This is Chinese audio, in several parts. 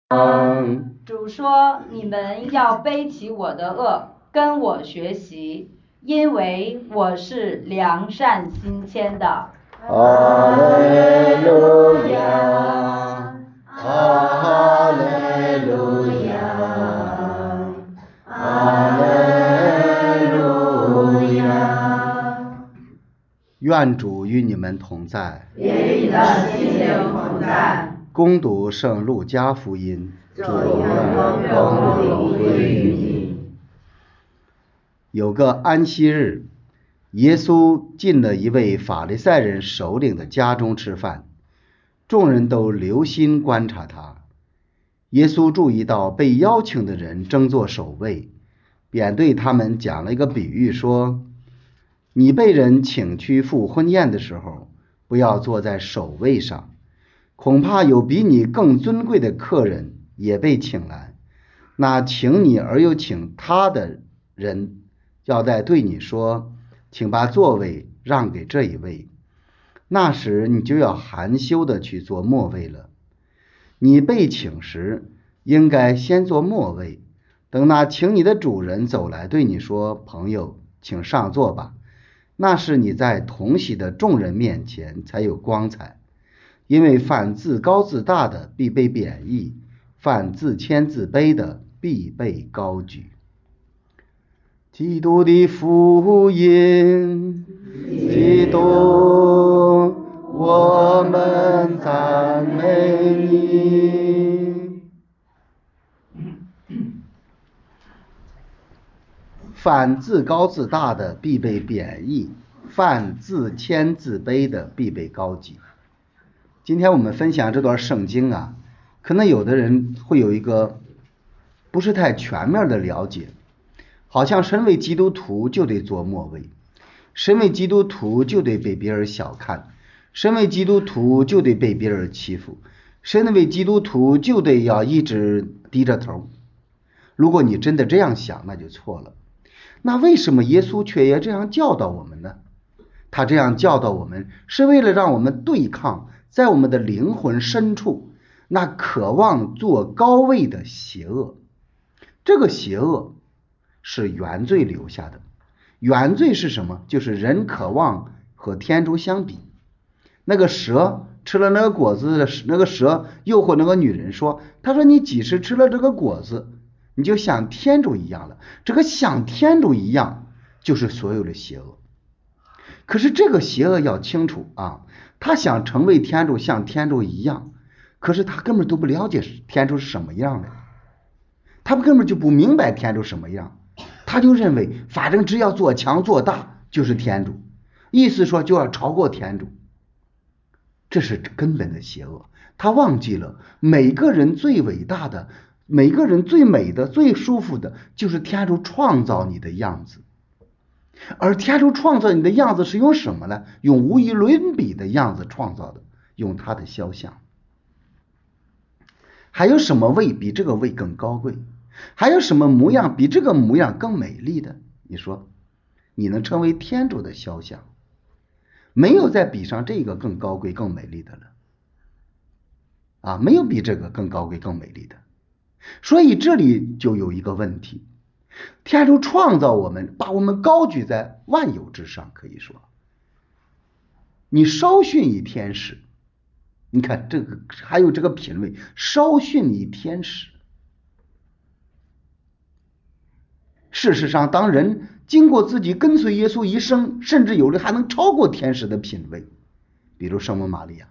主说，你们要背起我的恶，跟我学习，因为我是良善心谦的。 哈利路亚，哈利路亚，哈利路亚。 愿主与你们同在， 与你的心灵同在。 恭读圣路加福音。 主愿光荣归于你。 有个安息日，耶稣进了一位法利赛人首领的家中吃饭，众人都留心观察他。耶稣注意到被邀请的人争做首位，便对他们讲了一个比喻，说：你被人请去赴婚宴的时候，不要坐在首位上，恐怕有比你更尊贵的客人也被请来，那请你而又请他的人要再对你说，请把座位让给这一位，那时你就要含羞的去坐末位了。你被请时，应该先坐末位，等那请你的主人走来对你说，朋友，请上座吧，那是你在同席的众人面前才有光彩。因为凡自高自大的必被贬义，凡自谦自卑的必被高举。基督的福音，基督，我们赞美你。凡自高自大的必被贬义，凡自谦自卑的必被高举。今天我们分享这段圣经啊，可能有的人会有一个不是太全面的了解，好像身为基督徒就得做末位，身为基督徒就得被别人小看，身为基督徒就得被别人欺负，身为基督徒就得要一直低着头。如果你真的这样想，那就错了。那为什么耶稣却也这样教导我们呢？他这样教导我们，是为了让我们对抗在我们的灵魂深处那渴望做高位的邪恶。这个邪恶是原罪留下的。原罪是什么？就是人渴望和天主相比。那个蛇吃了那个果子，那个蛇诱惑那个女人说，他说你即使吃了这个果子，你就像天主一样了。这个像天主一样就是所有的邪恶。可是这个邪恶要清楚啊，他想成为天主，像天主一样，可是他根本都不了解天主是什么样的，他根本就不明白天主什么样，他就认为反正只要做强做大就是天主，意思说就要超过天主。这是根本的邪恶。他忘记了每个人最伟大的，每个人最美的，最舒服的就是天主创造你的样子。而天主创造你的样子是用什么呢？用无与伦比的样子创造的，用他的肖像。还有什么位比这个位更高贵？还有什么模样比这个模样更美丽的？你说你能成为天主的肖像，没有再比上这个更高贵更美丽的了啊，没有比这个更高贵更美丽的。所以这里就有一个问题，天主创造我们，把我们高举在万有之上，可以说你稍逊于天使。你看这个还有这个品位，稍逊于天使。事实上，当人经过自己跟随耶稣一生，甚至有的还能超过天使的品位，比如圣母玛利亚，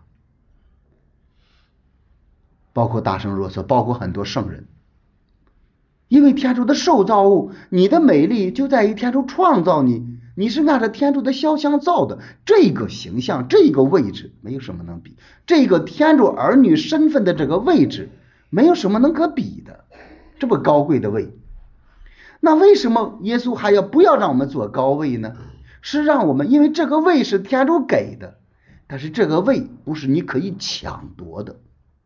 包括大圣若瑟，包括很多圣人。因为天主的受造物，你的美丽就在于天主创造你，你是按照天主的肖像造的，这个形象，这个位置没有什么能比，这个天主儿女身份的这个位置没有什么能可比的，这么高贵的位。那为什么耶稣还要不要让我们坐高位呢？是让我们，因为这个位是天主给的，但是这个位不是你可以抢夺的。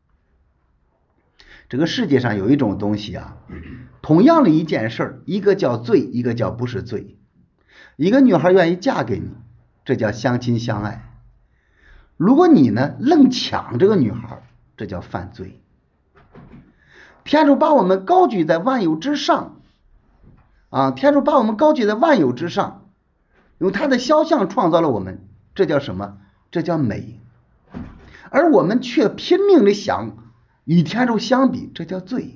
这个世界上有一种东西啊，同样的一件事，一个叫罪，一个叫不是罪。一个女孩愿意嫁给你，这叫相亲相爱。如果你呢愣抢这个女孩，这叫犯罪。 天主把我们高举在万有之上啊，天主把我们高举在万有之上，用他的肖像创造了我们，这叫什么？这叫美。而我们却拼命的想与天主相比，这叫罪。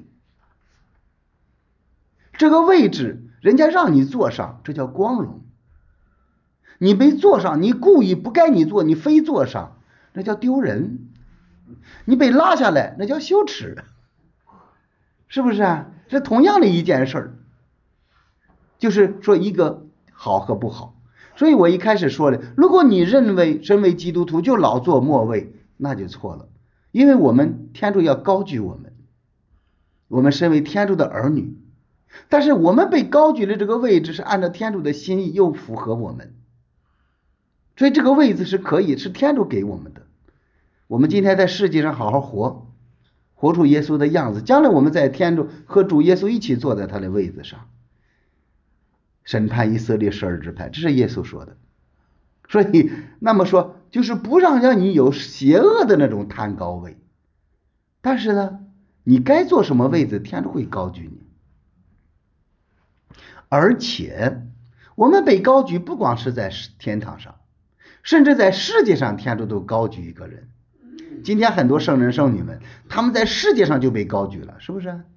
这个位置人家让你坐上，这叫光荣。你没坐上，你故意不该你坐，你非坐上，那叫丢人。你被拉下来，那叫羞耻，是不是啊？是同样的一件事儿，就是说一个好和不好。所以我一开始说了，如果你认为身为基督徒就老坐末位，那就错了。因为我们天主要高举我们，我们身为天主的儿女，但是我们被高举的这个位置是按照天主的心意，又符合我们，所以这个位置是可以，是天主给我们的。我们今天在世界上好好活，活出耶稣的样子，将来我们在天主和主耶稣一起坐在他的位子上，审判以色列12支派，这是耶稣说的。所以那么说就是不让你有邪恶的那种贪高位，但是呢你该坐什么位子，天主会高举你。而且我们被高举不光是在天堂上，甚至在世界上天主都高举一个人。今天很多圣人圣女们，他们在世界上就被高举了，是不是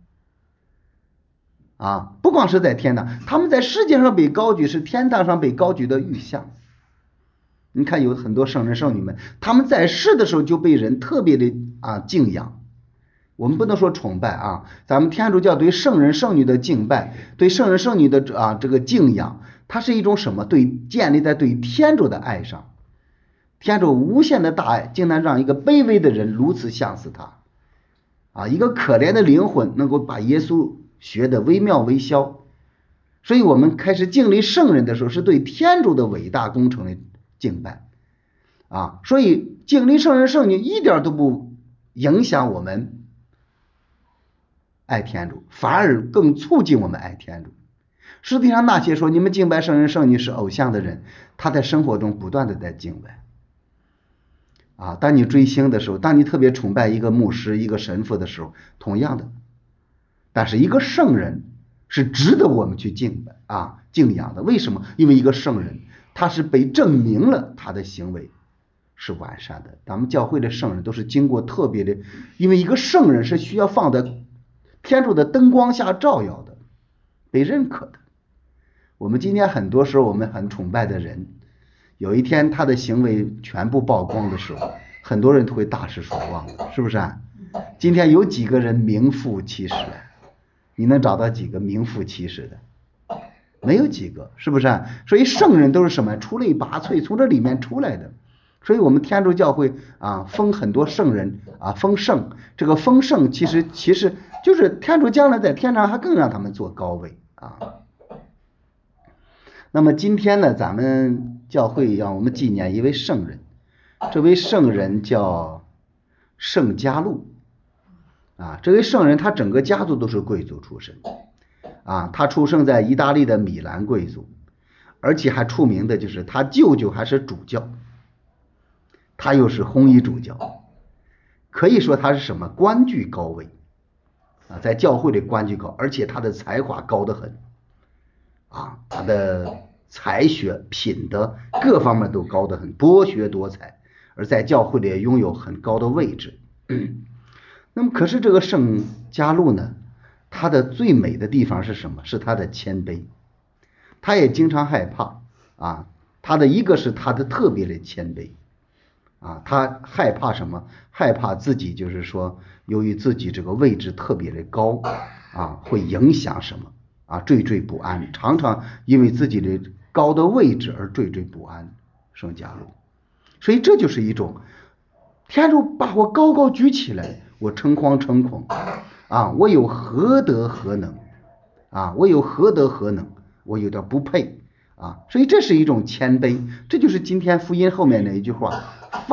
啊？不光是在天堂，他们在世界上被高举，是天堂上被高举的预象。你看有很多圣人圣女们，他们在世的时候就被人特别的敬仰。我们不能说崇拜啊，咱们天主教对圣人圣女的敬拜，对圣人圣女的这个敬仰，它是一种什么？建立在对天主的爱上。天主无限的大爱，竟然让一个卑微的人如此相似他一个可怜的灵魂能够把耶稣学得惟妙惟肖。所以我们开始敬礼圣人的时候，是对天主的伟大工程的敬拜所以敬礼圣人圣女一点都不影响我们爱天主，反而更促进我们爱天主。实际上那些说你们敬拜圣人圣女是偶像的人，他在生活中不断的在敬拜当你追星的时候，当你特别崇拜一个牧师一个神父的时候，同样的。但是一个圣人是值得我们去敬仰的。为什么？因为一个圣人他是被证明了他的行为是完善的。咱们教会的圣人都是经过特别的，因为一个圣人是需要放在天主的灯光下照耀的，被认可的。我们今天很多时候我们很崇拜的人，有一天他的行为全部曝光的时候，很多人都会大失所望的，是不是今天有几个人名副其实你能找到几个名副其实的？没有几个，是不是所以圣人都是什么？出类拔萃，从这里面出来的。所以我们天主教会封很多圣人封圣。这个封圣其实就是天主将来在天上还更让他们坐高位那么今天呢，咱们教会让我们纪念一位圣人，这位圣人叫圣加禄这位圣人他整个家族都是贵族出身他出生在意大利的米兰贵族，而且还出名的就是他舅舅还是主教，他又是红衣主教，可以说他是什么？官居高位在教会里官居高，而且他的才华高得很他的才学品德各方面都高得很，博学多才，而在教会里也拥有很高的位置那么可是这个圣加禄呢，他的最美的地方是什么？是他的谦卑。他也经常害怕他的一个是他的特别的谦卑他害怕什么？害怕自己就是说由于自己这个位置特别的高会影响什么惴惴不安，常常因为自己的高的位置而惴惴不安。圣加禄，所以这就是一种天主把我高高举起来，我诚惶诚恐我有何德何能我有何德何能，我有点不配所以这是一种谦卑。这就是今天福音后面的一句话，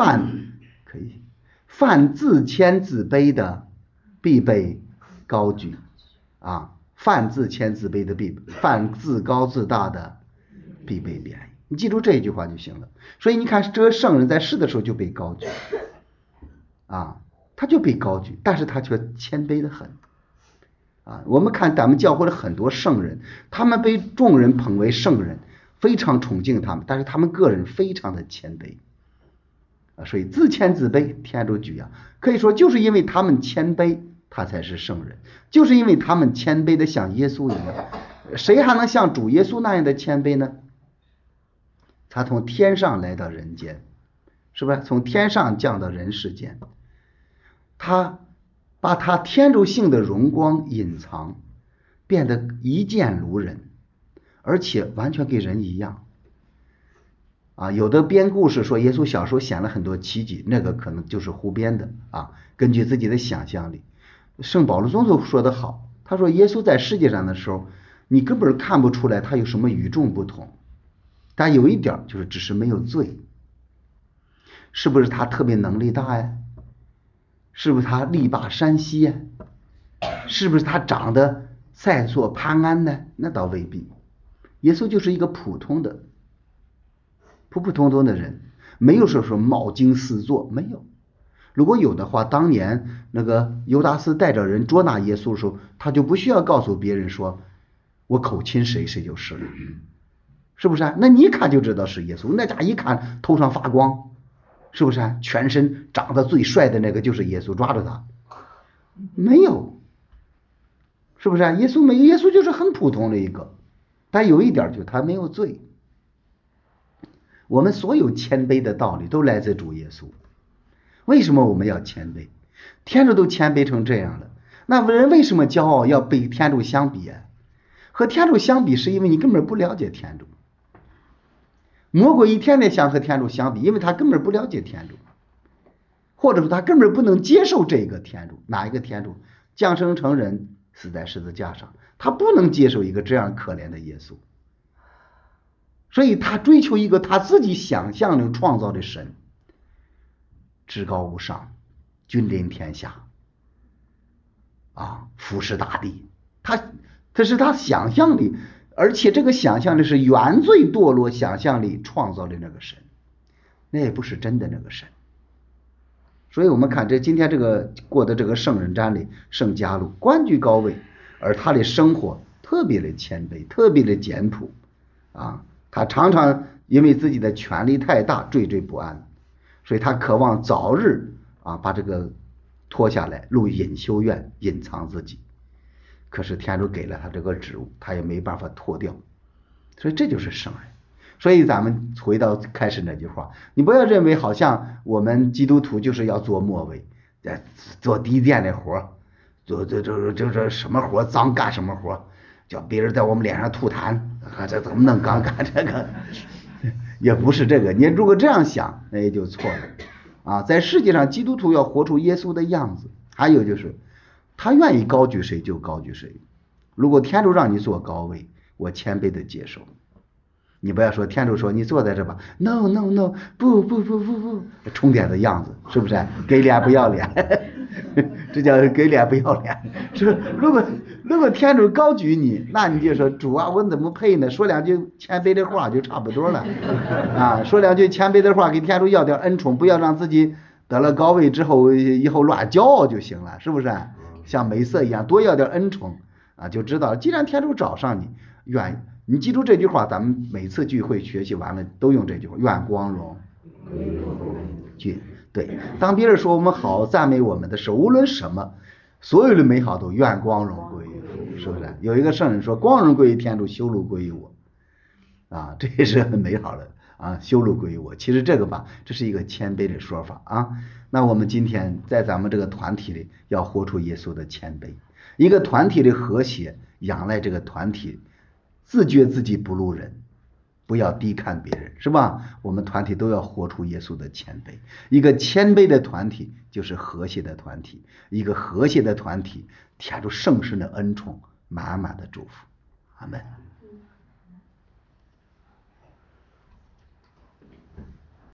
凡自谦自卑的必被高举凡自谦自卑的凡自高自大的必被贬义。你记住这一句话就行了。所以你看这个圣人在世的时候就被高举他就被高举，但是他却谦卑得很我们看咱们教会的很多圣人，他们被众人捧为圣人，非常崇敬他们，但是他们个人非常的谦卑所以自谦自卑，天主举可以说就是因为他们谦卑，他才是圣人，就是因为他们谦卑的像耶稣一样。谁还能像主耶稣那样的谦卑呢？他从天上来到人间，是不是从天上降到人世间？他把他天主性的荣光隐藏，变得一见如人，而且完全跟人一样有的编故事说耶稣小时候显了很多奇迹，那个可能就是胡编的根据自己的想象力。圣保罗宗徒说得好，他说耶稣在世界上的时候，你根本看不出来他有什么与众不同，但有一点就是只是没有罪。是不是他特别能力大呀？是不是他力拔山兮呀？是不是他长得赛索潘安呢？那倒未必。耶稣就是一个普通的普普通通的人，没有说冒经四座，没有。如果有的话，当年那个犹达斯带着人捉拿耶稣的时候，他就不需要告诉别人说我口亲谁谁就是了，是不是那你一看就知道是耶稣，那家一看头上发光，是不是全身长得最帅的那个就是耶稣，抓着他没有，是不是耶稣没有，耶稣就是很普通的一个，但有一点就是他没有罪。我们所有谦卑的道理都来自主耶稣。为什么我们要谦卑？天主都谦卑成这样了，那人为什么骄傲要被天主相比和天主相比是因为你根本不了解天主。魔鬼一天天想和天主相比，因为他根本不了解天主，或者说他根本不能接受这个天主。哪一个天主？降生成人，死在十字架上，他不能接受一个这样可怜的耶稣，所以他追求一个他自己想象中创造的神，至高无上，君临天下俯视大地，这是他想象力，而且这个想象力是原罪堕落想象力创造的那个神，那也不是真的那个神。所以我们看今天这个过的这个圣人瞻礼圣嘉禄，官居高位，而他的生活特别的谦卑，特别的简朴他常常因为自己的权力太大惴惴不安，所以他渴望早日把这个脱下来入隐修院隐藏自己，可是天主给了他这个职务，他也没办法脱掉，所以这就是圣人。所以咱们回到开始那句话，你不要认为好像我们基督徒就是要做末位，做低贱的活，做什么活脏干什么活，叫别人在我们脸上吐痰，这怎么能干这个也不是这个。你如果这样想，那也就错了在世界上基督徒要活出耶稣的样子。还有就是他愿意高举谁就高举谁，如果天主让你坐高位，我谦卑的接受。你不要说天主说你坐在这吧 ，no no no， 不，充点的样子，是不是给脸不要脸这叫给脸不要脸。是如果天主高举你，那你就说主我怎么配呢？说两句谦卑的话就差不多了说两句谦卑的话，给天主要点恩宠，不要让自己得了高位之后以后乱骄傲就行了，是不是像梅瑟一样多要点恩宠就知道既然天主找上你，你记住这句话，咱们每次聚会学习完了都用这句话，愿光荣对，当别人说我们好赞美我们的时候，无论什么所有的美好都愿光荣归于父，是不是有一个圣人说光荣归于天主，羞辱归于我这也是很美好的羞辱归于我。其实这个吧，这是一个谦卑的说法那我们今天在咱们这个团体里要活出耶稣的谦卑，一个团体的和谐仰赖这个团体自觉自己不如人，不要低看别人，是吧？我们团体都要活出耶稣的谦卑。一个谦卑的团体就是和谐的团体，一个和谐的团体天主圣神的恩宠满满的祝福。阿们。